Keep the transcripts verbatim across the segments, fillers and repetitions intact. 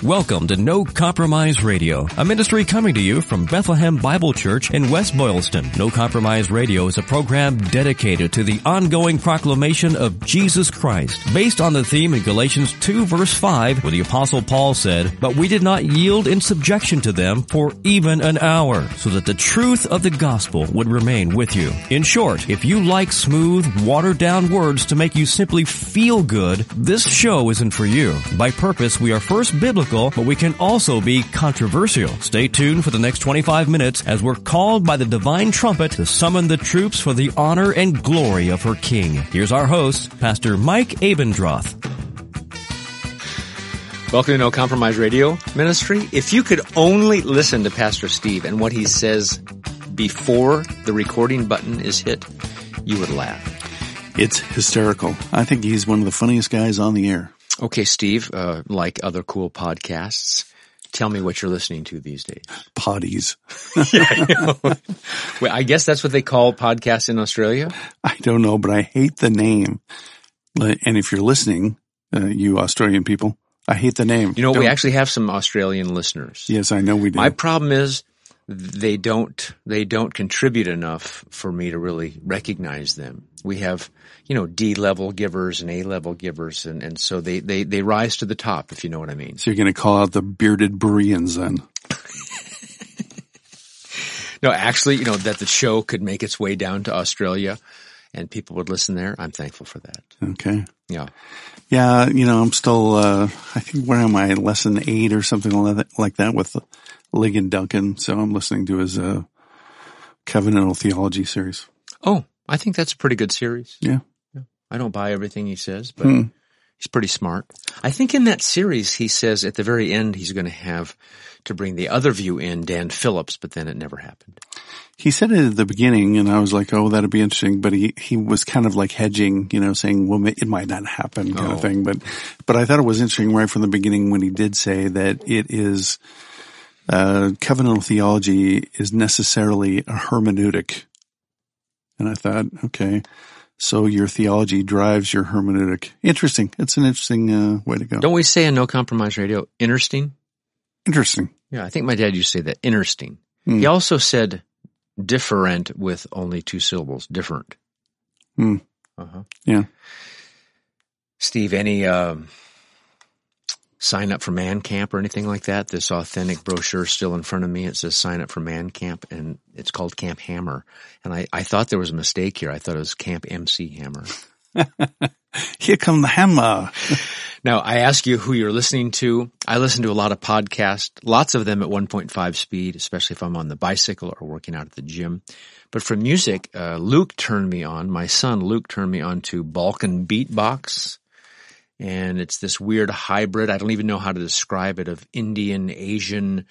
Welcome to No Compromise Radio, a ministry coming to you from Bethlehem Bible Church in West Boylston. No Compromise Radio is a program dedicated to the ongoing proclamation of Jesus Christ, based on the theme in Galatians two verse five, where the Apostle Paul said, "But we did not yield in subjection to them for even an hour, so that the truth of the gospel would remain with you." In short, if you like smooth, watered-down words to make you simply feel good, this show isn't for you. By purpose, we are first biblical, but we can also be controversial. Stay tuned for the next twenty-five minutes as we're called by the divine trumpet to summon the troops for the honor and glory of her King. Here's our host, Pastor Mike Abendroth. Welcome to No Compromise Radio Ministry. If you could only listen to Pastor Steve and what he says before the recording button is hit, you would laugh. It's hysterical. I think he's one of the funniest guys on the air. Okay, Steve, uh, like other cool podcasts, tell me what you're listening to these days. Potties. Yeah, I, well, I guess that's what they call podcasts in Australia? I don't know, but I hate the name. And if you're listening, uh, you Australian people, I hate the name. You know, don't. we actually have some Australian listeners. Yes, I know we do. My problem is they don't, they don't contribute enough for me to really recognize them. We have, you know, D-level givers and A-level givers, and, and so they, they, they rise to the top, if you know what I mean. So you're going to call out the bearded Bereans then? No, actually, you know, that the show could make its way down to Australia and people would listen there. I'm thankful for that. Okay. Yeah. Yeah, you know, I'm still, uh, I think, where am I, lesson eight or something like that with Ligon Duncan. So I'm listening to his uh, covenantal theology series. Oh, I think that's a pretty good series. Yeah. yeah. I don't buy everything he says, but hmm. he's pretty smart. I think in that series he says at the very end he's going to have to bring the other view in, Dan Phillips, but then it never happened. He said it at the beginning, and I was like, oh, that'd be interesting. But he, he was kind of like hedging, you know, saying, well, it might not happen kind oh. of thing. But, but I thought it was interesting right from the beginning when he did say that it is, uh, covenantal theology is necessarily a hermeneutic. And I thought, okay, so your theology drives your hermeneutic. Interesting. It's an interesting uh, way to go. Don't we say in No Compromise Radio, interesting? Interesting. Yeah, I think my dad used to say that, interesting. Hmm. He also said different with only two syllables, different. Hmm. Uh-huh. Yeah. Steve, any um, sign up for Man Camp or anything like that? This authentic brochure still in front of me. It says sign up for Man Camp, and it's called Camp Hammer. And I, I thought there was a mistake here. I thought it was Camp M C Hammer. Here come the hammer. Now, I ask you who you're listening to. I listen to a lot of podcasts, lots of them at one point five speed, especially if I'm on the bicycle or working out at the gym. But for music, uh, Luke turned me on, my son Luke turned me on to Balkan Beatbox. And it's this weird hybrid, I don't even know how to describe it, of Indian, Asian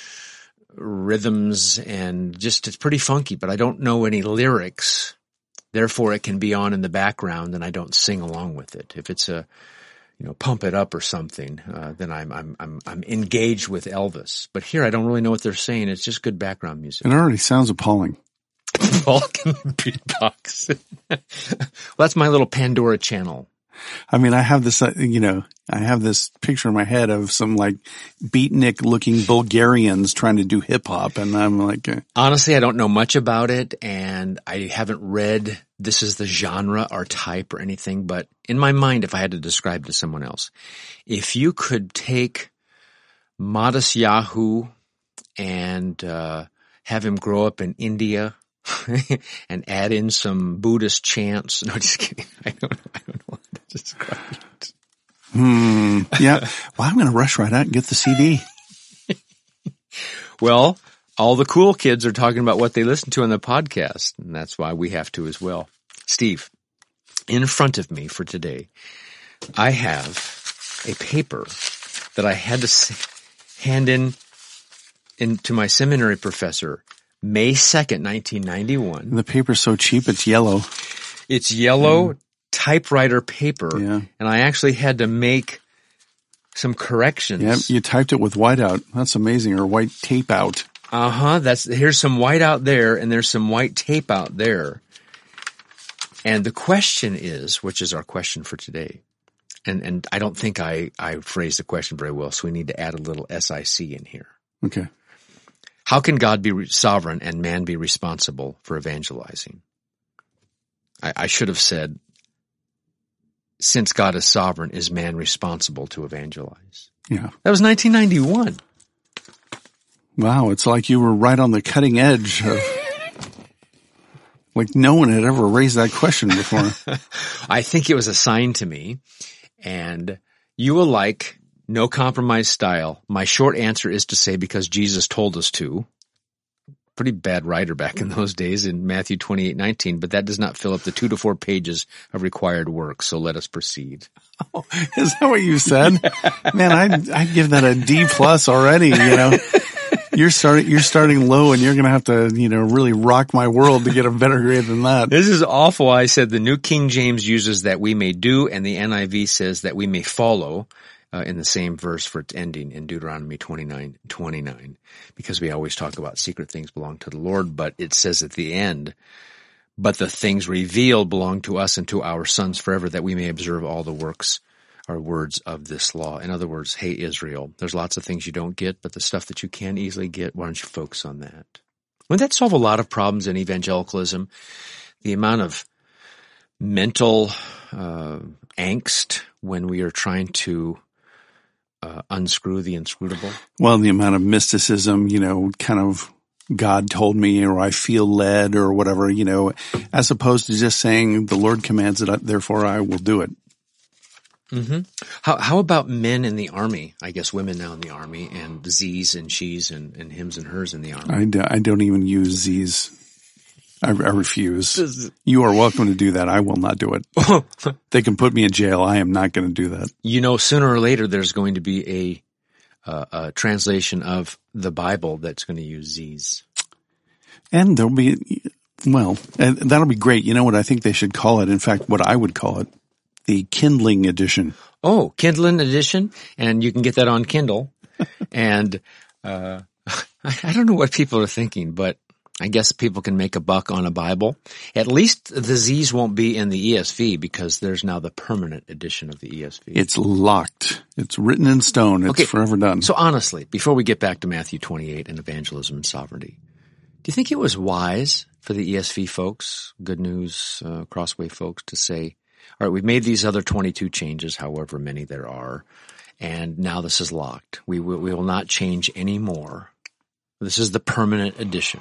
rhythms, and just it's pretty funky, but I don't know any lyrics. Therefore, it can be on in the background and I don't sing along with it. If it's a, you know, pump it up or something, uh, then I'm, I'm, I'm, I'm engaged with Elvis. But here I don't really know what they're saying. It's just good background music. It already sounds appalling. Balkan Beatbox. Well, that's my little Pandora channel. I mean, I have this, uh, you know, I have this picture in my head of some like beatnik looking Bulgarians trying to do hip hop. And I'm like, uh, honestly, I don't know much about it, and I haven't read this is the genre or type or anything. But in my mind, if I had to describe it to someone else, if you could take Modest Yahoo and, uh, have him grow up in India and add in some Buddhist chants. No, just kidding. I don't know. I don't know how to describe it. Hmm. Yeah. Well, I'm going to rush right out and get the C D. Well, all the cool kids are talking about what they listen to on the podcast, and that's why we have to as well. Steve, in front of me for today, I have a paper that I had to hand in, in to my seminary professor May second, nineteen ninety-one. And the paper's so cheap, it's yellow. It's yellow mm. typewriter paper. Yeah. And I actually had to make some corrections. Yeah, you typed it with whiteout. That's amazing. Or white tape out. Uh-huh. That's, here's some white out there and there's some white tape out there. And the question is, which is our question for today, and, and I don't think I, I phrased the question very well, so we need to add a little S I C in here. Okay. How can God be re- sovereign and man be responsible for evangelizing? I, I should have said, since God is sovereign, is man responsible to evangelize? Yeah. That was nineteen ninety-one. Wow, it's like you were right on the cutting edge of, like no one had ever raised that question before. I think it was assigned to me, and you will like no compromise style. My short answer is to say because Jesus told us to. Pretty bad writer back in those days in Matthew twenty-eight nineteen, but that does not fill up the two to four pages of required work, so let us proceed. Oh, is that what you said? Man, I'd, I'd give that a D plus already, you know. You're starting, you're starting low and you're going to have to, you know, really rock my world to get a better grade than that. This is awful. I said the New King James uses that we may do, and the N I V says that we may follow. Uh, in the same verse for its ending in Deuteronomy twenty-nine twenty-nine, because we always talk about secret things belong to the Lord, but it says at the end, but the things revealed belong to us and to our sons forever, that we may observe all the works or words of this law. In other words, hey, Israel, there's lots of things you don't get, but the stuff that you can easily get, why don't you focus on that? Wouldn't that solve a lot of problems in evangelicalism? The amount of mental uh, angst when we are trying to Uh, unscrew the inscrutable? Well, the amount of mysticism, you know, kind of God told me, or I feel led, or whatever, you know, as opposed to just saying the Lord commands it, therefore I will do it. Mm-hmm. How how about men in the army? I guess women now in the army, and z's and she's and, and hims and hers in the army. I, do, I don't even use z's. I, I refuse. You are welcome to do that. I will not do it. They can put me in jail. I am not going to do that. You know, sooner or later, there's going to be a, uh, a translation of the Bible that's going to use Z's. And there'll be, well, and that'll be great. You know what I think they should call it? In fact, what I would call it, the Kindling edition. Oh, Kindling edition. And you can get that on Kindle. And, uh, I, I don't know what people are thinking, but I guess people can make a buck on a Bible. At least the Z's won't be in the E S V, because there's now the permanent edition of the E S V. It's locked. It's written in stone. It's okay, forever done. So honestly, before we get back to Matthew twenty-eight and evangelism and sovereignty, do you think it was wise for the E S V folks, Good News, uh, Crossway folks, to say, all right, we've made these other twenty-two changes, however many there are, and now this is locked. We will, we will not change any more. This is the permanent edition.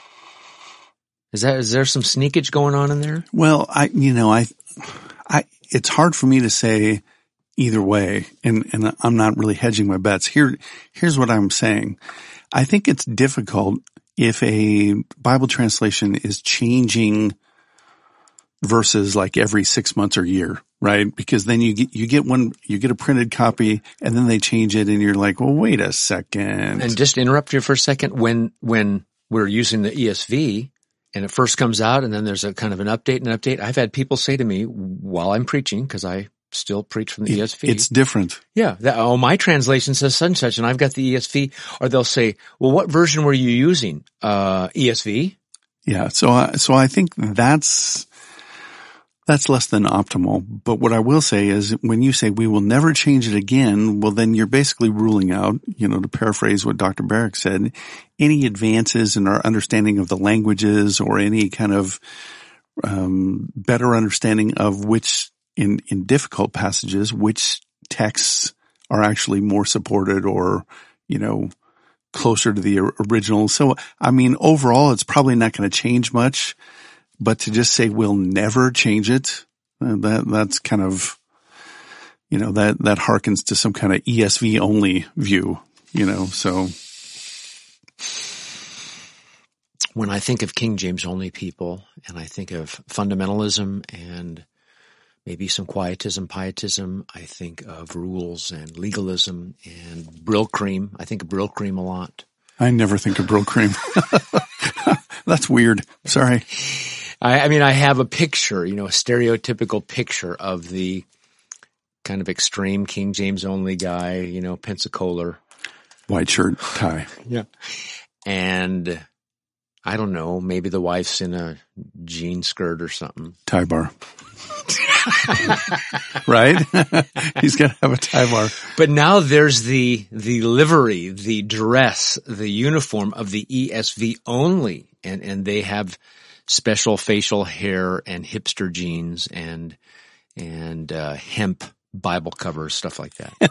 Is that, is there some sneakage going on in there? Well, I, you know, I, I, it's hard for me to say either way, and, and I'm not really hedging my bets. Here, here's what I'm saying. I think it's difficult if a Bible translation is changing verses like every six months or year, right? Because then you get, you get one, you get a printed copy and then they change it and you're like, well, wait a second. And just interrupt you for a second. When, when we're using the E S V, and it first comes out, and then there's a kind of an update and an update. I've had people say to me while I'm preaching, because I still preach from the it, E S V. It's different. Yeah. That, oh, my translation says such and such, and I've got the E S V. Or they'll say, well, what version were you using? Uh, E S V? Yeah. So, I, so I think that's, that's less than optimal. But what I will say is when you say we will never change it again, well, then you're basically ruling out, you know, to paraphrase what Doctor Barrick said, any advances in our understanding of the languages or any kind of, um, better understanding of which in, in difficult passages, which texts are actually more supported or, you know, closer to the original. So, I mean, overall, it's probably not going to change much. But to just say we'll never change it, uh, that that's kind of, you know, that that harkens to some kind of E S V only view, you know. So when I think of King James only people, and I think of fundamentalism and maybe some quietism, pietism, I think of rules and legalism and Brill cream. I think of Brill cream a lot. I never think of Brill cream. That's weird. Sorry. I, I mean, I have a picture, you know, a stereotypical picture of the kind of extreme King James only guy, you know, Pensacola. White shirt, tie. Yeah. And I don't know, maybe the wife's in a jean skirt or something. Tie bar. right? He's got to have a tie bar. But now there's the, the livery, the dress, the uniform of the E S V only. And, and they have special facial hair and hipster jeans and, and, uh, hemp Bible covers, stuff like that.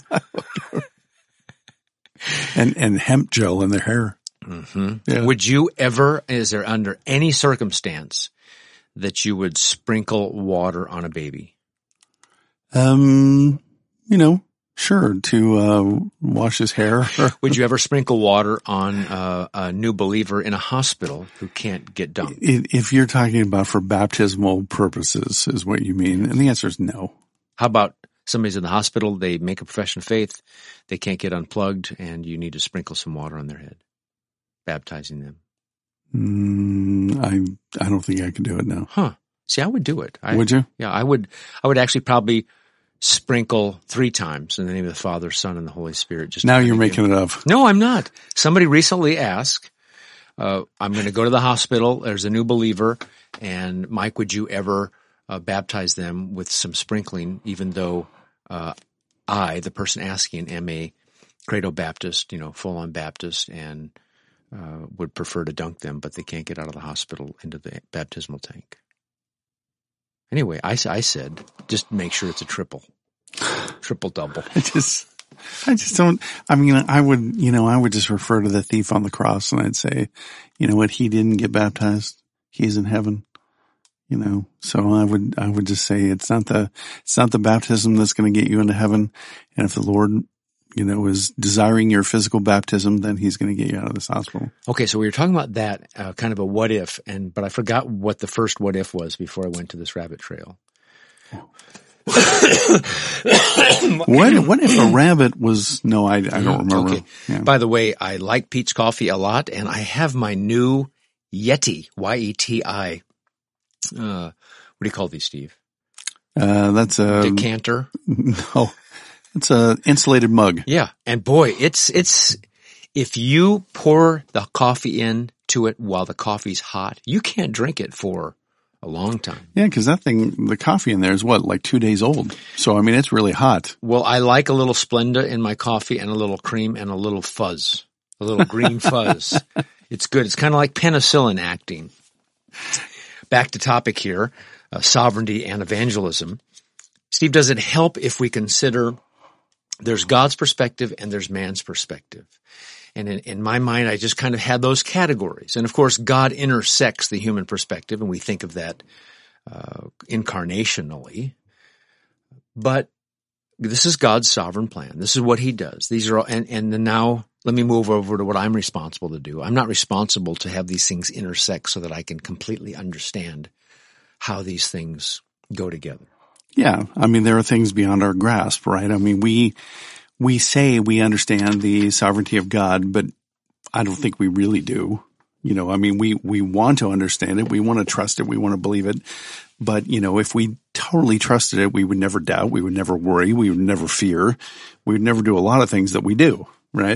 and, and hemp gel in their hair. Mm-hmm. Yeah. Would you ever, is there under any circumstance that you would sprinkle water on a baby? Um, you know, sure, to uh, wash his hair. Would you ever sprinkle water on uh, a new believer in a hospital who can't get dunked? If you're talking about for baptismal purposes is what you mean, and the answer is no. How about somebody's in the hospital, they make a profession of faith, they can't get unplugged, and you need to sprinkle some water on their head, baptizing them? Mm, I I don't think I could do it now. Huh. See, I would do it. I, Would you? Yeah, I would. I would actually probably sprinkle three times in the name of the Father, Son, and the Holy Spirit. Just now you're making it up. No, I'm not. Somebody recently asked, uh, I'm going to go to the hospital. There's a new believer. And Mike, would you ever uh, baptize them with some sprinkling, even though uh, I, the person asking, am a Credo Baptist, you know, full-on Baptist, and uh, would prefer to dunk them, but they can't get out of the hospital into the baptismal tank. Anyway, I, I said, just make sure it's a triple, triple double. I just, I just don't, I mean, I would, you know, I would just refer to the thief on the cross and I'd say, you know what, he didn't get baptized. He's in heaven, you know, so I would, I would just say it's not the, it's not the baptism that's going to get you into heaven. And if the Lord, you know, is desiring your physical baptism, then he's going to get you out of this hospital. Okay. So we were talking about that, uh, kind of a what if, and, but I forgot what the first what if was before I went to this rabbit trail. what, what if a rabbit was, no, I, I don't remember. Okay. Yeah. By the way, I like Pete's coffee a lot, and I have my new Yeti, Y E T I. Uh, what do you call these, Steve? Uh, that's a decanter. No. It's a insulated mug. Yeah. And boy, it's, it's, if you pour the coffee in to it while the coffee's hot, you can't drink it for a long time. Yeah, because that thing, the coffee in there is what, like two days old. So, I mean, it's really hot. Well, I like a little Splenda in my coffee and a little cream and a little fuzz, a little green fuzz. It's good. It's kind of like penicillin acting. Back to topic here, uh, sovereignty and evangelism. Steve, does it help if we consider there's God's perspective and there's man's perspective? And in, in my mind, I just kind of had those categories. And of course, God intersects the human perspective, and we think of that uh, incarnationally. But this is God's sovereign plan. This is what he does. These are all, and, and then now let me move over to what I'm responsible to do. I'm not responsible to have these things intersect so that I can completely understand how these things go together. Yeah. I mean, there are things beyond our grasp, right? I mean, we, we say we understand the sovereignty of God, but I don't think we really do. You know, I mean, we, we want to understand it. We want to trust it. We want to believe it. But, you know, if we totally trusted it, we would never doubt. We would never worry. We would never fear. We would never do a lot of things that we do, right?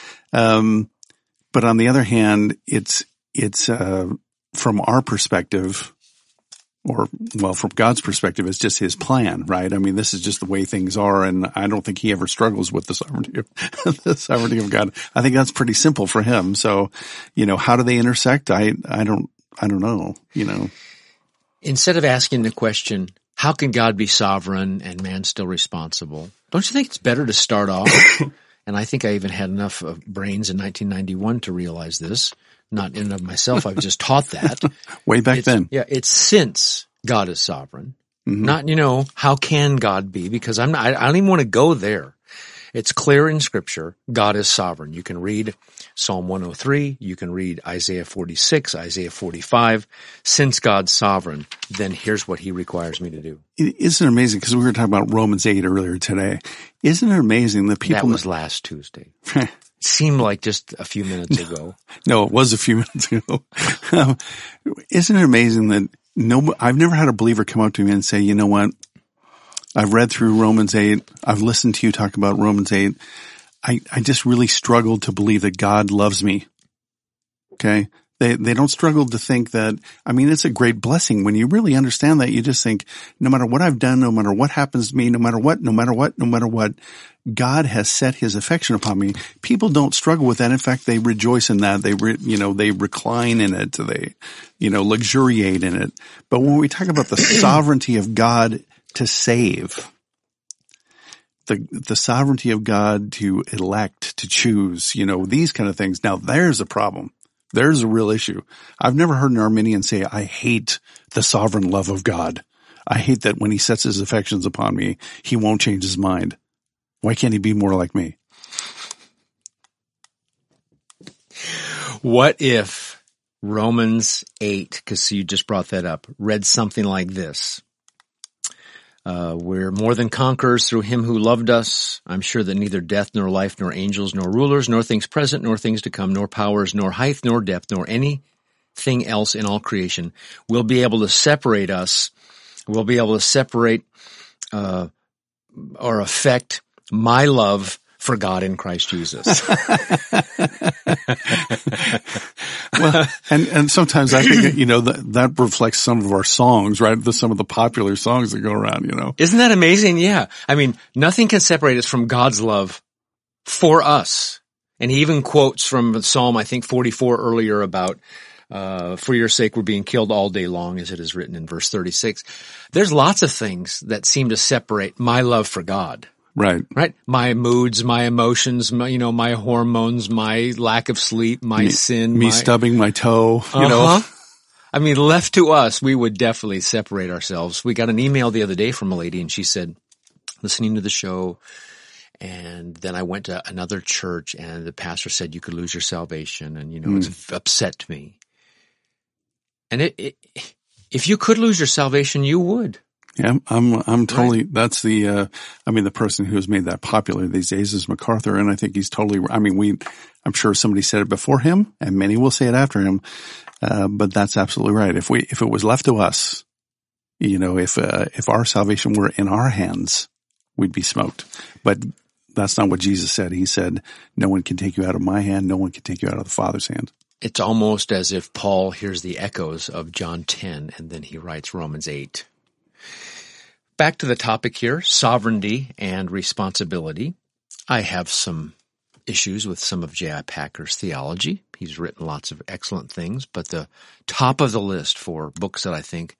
Um, but on the other hand, it's, it's, uh, from our perspective, or, well, from God's perspective, it's just his plan, right? I mean, this is just the way things are, and I don't think he ever struggles with the sovereignty of, the sovereignty of God. I think that's pretty simple for him. So, you know, how do they intersect? I, I don't, I don't know, you know. Instead of asking the question, how can God be sovereign and man still responsible? Don't you think it's better to start off? And I think I even had enough of brains in nineteen ninety-one to realize this. Not in and of myself. I've just taught that. Way back it's, then. Yeah. It's since God is sovereign. Mm-hmm. Not, you know, how can God be? Because I'm not, I, I don't even want to go there. It's clear in scripture. God is sovereign. You can read Psalm one oh three. You can read Isaiah forty-six, Isaiah forty-five. Since God's sovereign, then here's what he requires me to do. Isn't it amazing? Because we were talking about Romans eight earlier today. Isn't it amazing that people... That was last Tuesday. Seemed like just a few minutes ago. No, it was a few minutes ago. um, isn't it amazing that no, I've never had a believer come up to me and say, you know what? I've read through Romans eight. I've listened to you talk about Romans eight. I, I just really struggled to believe that God loves me. Okay. They, they don't struggle to think that, I mean, it's a great blessing. When you really understand that, you just think, no matter what I've done, no matter what happens to me, no matter what, no matter what, no matter what, God has set his affection upon me. People don't struggle with that. In fact, they rejoice in that. They, re, you know, they recline in it. They, you know, luxuriate in it. But when we talk about the sovereignty of God to save, the, the sovereignty of God to elect, to choose, you know, these kind of things. Now there's a problem. There's a real issue. I've never heard an Arminian say, I hate the sovereign love of God. I hate that when he sets his affections upon me, he won't change his mind. Why can't he be more like me? What if Romans eight, because you just brought that up, read something like this? Uh, we're more than conquerors through him who loved us. I'm sure that neither death, nor life, nor angels, nor rulers, nor things present, nor things to come, nor powers, nor height, nor depth, nor anything else in all creation will be able to separate us, will be able to separate uh, or affect my love for God in Christ Jesus. Well, and, and sometimes I think, you know, that, that reflects some of our songs, right? The, some of the popular songs that go around, you know. Isn't that amazing? Yeah. I mean, nothing can separate us from God's love for us. And he even quotes from Psalm, I think, forty-four earlier about, uh, for your sake we're being killed all day long, as it is written in verse thirty-six. There's lots of things that seem to separate my love for God. Right. Right. My moods, my emotions, my, you know, my hormones, my lack of sleep, my me, sin. Me my, stubbing my toe, you uh-huh. know. I mean, left to us, we would definitely separate ourselves. We got an email the other day from a lady and she said, listening to the show, and then I went to another church and the pastor said you could lose your salvation, and, you know, mm. it's upset me. And it, it, if you could lose your salvation, you would. Yeah, I'm, I'm totally, right. That's the, uh, I mean, the person who has made that popular these days is MacArthur, and I think he's totally, I mean, we, I'm sure somebody said it before him, and many will say it after him, uh, but that's absolutely right. If we, if it was left to us, you know, if, uh, if our salvation were in our hands, we'd be smoked. But that's not what Jesus said. He said, no one can take you out of my hand, no one can take you out of the Father's hand. It's almost as if Paul hears the echoes of John ten, and then he writes Romans eight. Back to the topic here, sovereignty and responsibility. I have some issues with some of J I Packer's theology. He's written lots of excellent things, but the top of the list for books that I think,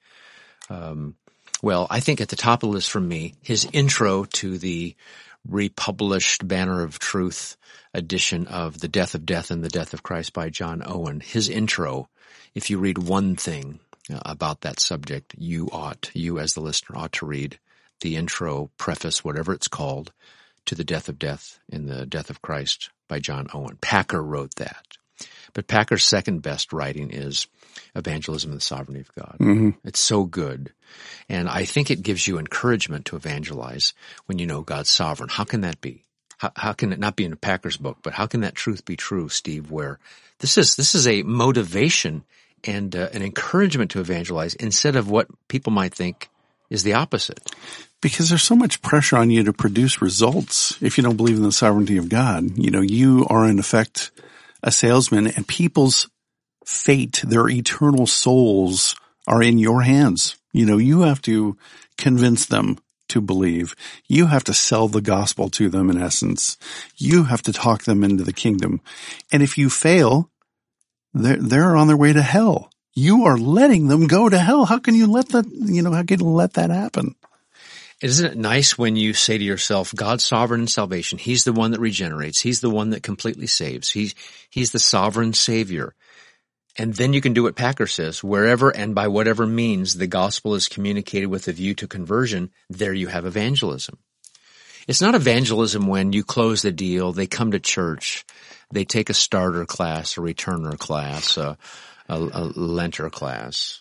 um, well, I think at the top of the list for me, his intro to the republished Banner of Truth edition of The Death of Death and the Death of Christ by John Owen. His intro, if you read one thing about that subject, you ought, you as the listener ought to read the intro, preface, whatever it's called, to The Death of Death and the Death of Christ by John Owen. Packer wrote that. But Packer's second best writing is Evangelism and the Sovereignty of God. Mm-hmm. It's so good. And I think it gives you encouragement to evangelize when you know God's sovereign. How can that be? How, how can it not be in Packer's book, but how can that truth be true, Steve, where this is, this is a motivation and uh, an encouragement to evangelize instead of what people might think is the opposite? Because there's so much pressure on you to produce results if you don't believe in the sovereignty of God. You know, you are in effect a salesman, and people's fate, their eternal souls, are in your hands. You know, you have to convince them to believe. You have to sell the gospel to them, in essence. You have to talk them into the kingdom. And if you fail, they're, they're on their way to hell. You are letting them go to hell. How can you let that, you know, how can you let that happen? Isn't it nice when you say to yourself, God's sovereign in salvation. He's the one that regenerates. He's the one that completely saves. He's, he's the sovereign Savior. And then you can do what Packer says, wherever and by whatever means the gospel is communicated with a view to conversion, there you have evangelism. It's not evangelism when you close the deal, they come to church, they take a starter class, a returner class, a, a, a lenter class.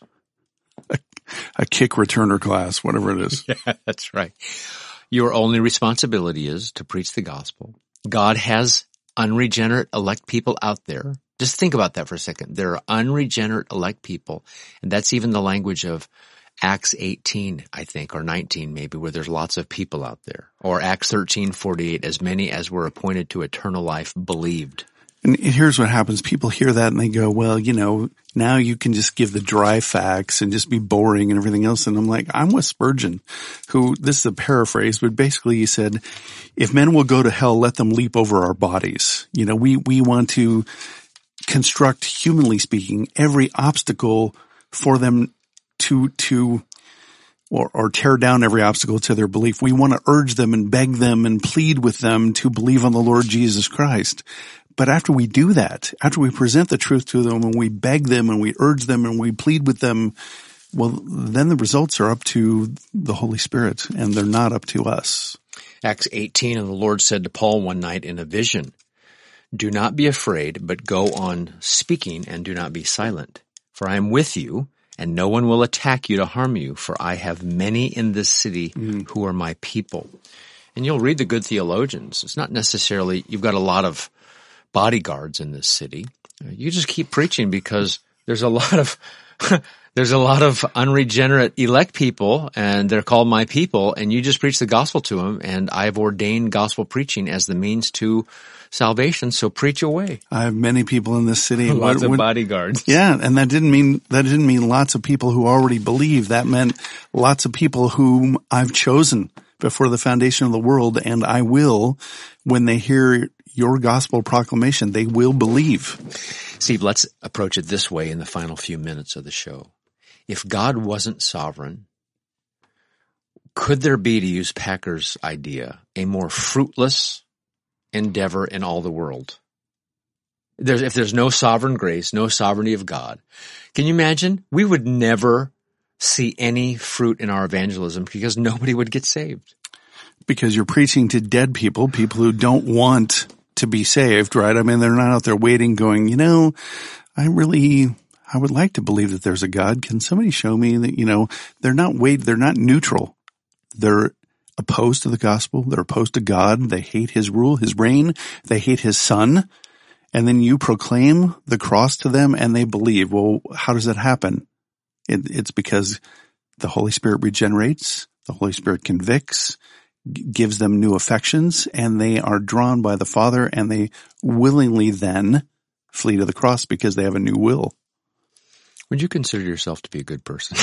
A, a kick returner class, whatever it is. Yeah, that's right. Your only responsibility is to preach the gospel. God has unregenerate elect people out there. Just think about that for a second. There are unregenerate elect people, and that's even the language of Acts eighteen, I think, or nineteen maybe, where there's lots of people out there. Or Acts thirteen forty-eight, as many as were appointed to eternal life believed. And here's what happens. People hear that and they go, well, you know, now you can just give the dry facts and just be boring and everything else. And I'm like, I'm with Spurgeon, who, this is a paraphrase, but basically he said, if men will go to hell, let them leap over our bodies. You know, we, we want to construct, humanly speaking, every obstacle for them to, to, or, or tear down every obstacle to their belief. We want to urge them and beg them and plead with them to believe on the Lord Jesus Christ. But after we do that, after we present the truth to them and we beg them and we urge them and we plead with them, well, then the results are up to the Holy Spirit and they're not up to us. Acts eighteen, and the Lord said to Paul one night in a vision, do not be afraid, but go on speaking and do not be silent. For I am with you, and no one will attack you to harm you, for I have many in this city mm. who are my people. And you'll read the good theologians. It's not necessarily, you've got a lot of bodyguards in this city. You just keep preaching because there's a lot of, there's a lot of unregenerate elect people and they're called my people, and you just preach the gospel to them, and I've ordained gospel preaching as the means to salvation, so preach away. I have many people in this city. Lots what, of what, bodyguards. Yeah, and that didn't mean, that didn't mean lots of people who already believe. That meant lots of people whom I've chosen before the foundation of the world, and I will, when they hear your gospel proclamation, they will believe. Steve, let's approach it this way in the final few minutes of the show. If God wasn't sovereign, could there be, to use Packer's idea, a more fruitless endeavor in all the world? There's, if there's no sovereign grace, no sovereignty of God, can you imagine? We would never see any fruit in our evangelism because nobody would get saved. Because you're preaching to dead people, people who don't want to be saved, right? I mean, they're not out there waiting going, you know, I really, I would like to believe that there's a God. Can somebody show me that, you know, they're not wait, they're not neutral. They're opposed to the gospel. They're opposed to God. They hate his rule, his reign. They hate his son. And then you proclaim the cross to them and they believe. Well, how does that happen? It, it's because the Holy Spirit regenerates. The Holy Spirit convicts, gives them new affections, and they are drawn by the Father, and they willingly then flee to the cross because they have a new will. Would you consider yourself to be a good person?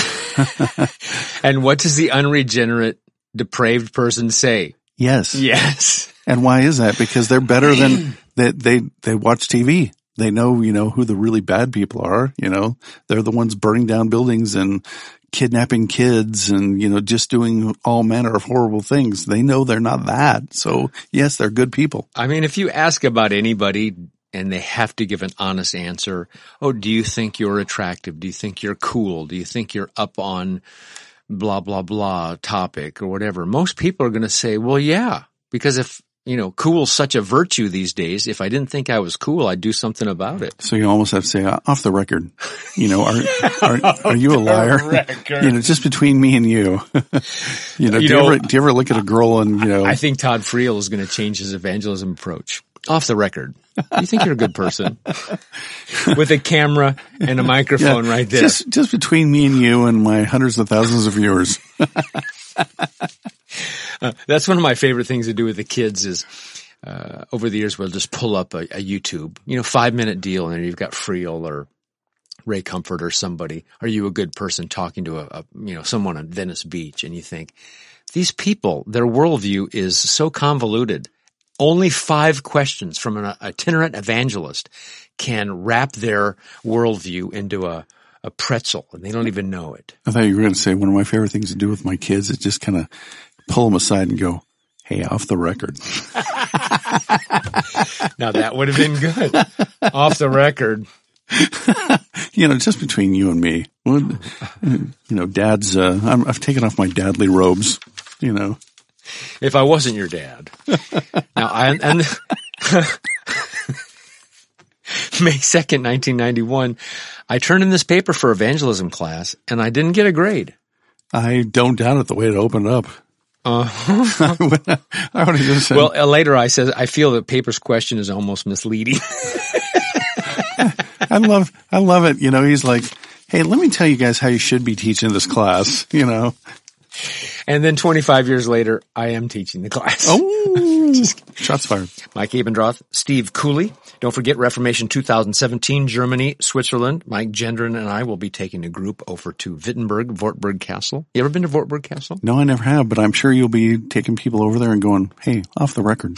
And what does the unregenerate, depraved person say? Yes. Yes. And why is that? Because they're better than they, they, they watch T V. They know, you know, who the really bad people are, you know. They're the ones burning down buildings and kidnapping kids and, you know, just doing all manner of horrible things. They know they're not that. So, yes, they're good people. I mean, if you ask about anybody and they have to give an honest answer, oh, do you think you're attractive? Do you think you're cool? Do you think you're up on blah, blah, blah topic or whatever? Most people are going to say, well, yeah, because if, you know, cool's such a virtue these days. If I didn't think I was cool, I'd do something about it. So you almost have to say, off the record, you know, are are, are you a liar? You know, just between me and you. you know, you do, know you ever, do you ever look at a girl and, you know. I think Todd Friel is going to change his evangelism approach. Off the record. You think you're a good person? With a camera and a microphone yeah, right there. Just, just between me and you and my hundreds of thousands of viewers. Uh, that's one of my favorite things to do with the kids is, uh, over the years we'll just pull up a, a YouTube, you know, five minute deal, and you've got Friel or Ray Comfort or somebody. Are you a good person talking to a, a, you know, someone on Venice Beach? And you think, these people, their worldview is so convoluted. Only five questions from an itinerant evangelist can wrap their worldview into a, a pretzel, and they don't even know it. I thought you were going to say one of my favorite things to do with my kids is just kind of pull them aside and go, hey, off the record. Now that would have been good. Off the record. You know, just between you and me. You know, dad's, uh, I'm, I've taken off my dadly robes, you know. If I wasn't your dad. Now, I, and May second, nineteen ninety-one, I turned in this paper for evangelism class, and I didn't get a grade. I don't doubt it the way it opened up. Uh-huh. I would have just said, well, uh, later I said, I feel the paper's question is almost misleading. I love, I love it. You know, he's like, hey, let me tell you guys how you should be teaching this class, you know. And then twenty-five years later, I am teaching the class. Oh, shots fired. Mike Abendroth, Steve Cooley. Don't forget Reformation two thousand seventeen, Germany, Switzerland. Mike Gendron and I will be taking a group over to Wittenberg, Wartburg Castle. You ever been to Wartburg Castle? No, I never have, but I'm sure you'll be taking people over there and going, hey, off the record.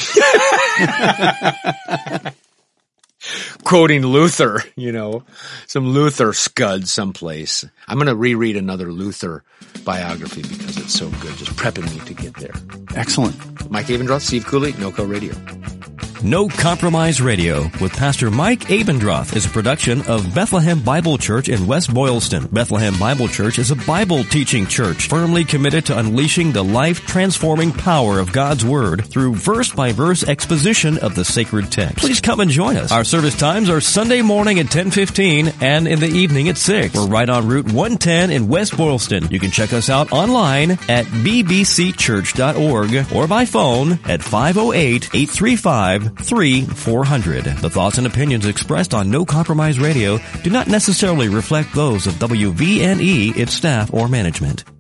Quoting Luther, you know, some Luther scud someplace. I'm going to reread another Luther biography because it's so good, just prepping me to get there. Excellent. Mike Abendroth, Steve Cooley, NoCo Radio. No Compromise Radio with Pastor Mike Abendroth is a production of Bethlehem Bible Church in West Boylston. Bethlehem Bible Church is a Bible teaching church firmly committed to unleashing the life-transforming power of God's Word through verse-by-verse exposition of the sacred text. Please come and join us. Our service times are Sunday morning at ten fifteen and in the evening at six. We're right on Route one ten in West Boylston. You can check us out online at b b c church dot org or by phone at five oh eight, eight three five, three four hundred. The thoughts and opinions expressed on No Compromise Radio do not necessarily reflect those of W V N E, its staff, or management.